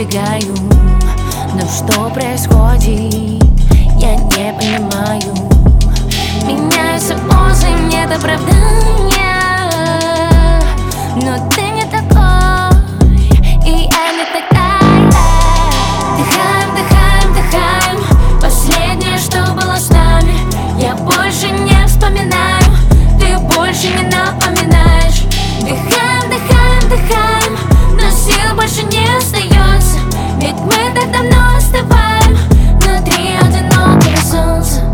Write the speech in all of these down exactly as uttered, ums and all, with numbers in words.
убегаю. Но что происходит, я не понимаю. Меняются позы, нет оправдания, но ты не такой, и я не такая. Вдыхаем, вдыхаем, вдыхаем последнее, что было с нами. Я больше не вспоминаю, ты больше не напоминаешь. Вдыхаем, вдыхаем, вдыхаем, но сил больше не остается. Ведь мы так давно остываем внутри одинокого солнца.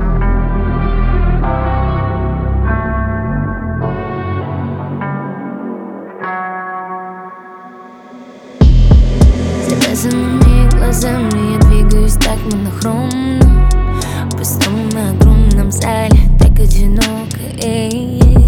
С завязанными глазами я двигаюсь так монохромно, пустом на огромном зале, так одиноко. Эй, эй.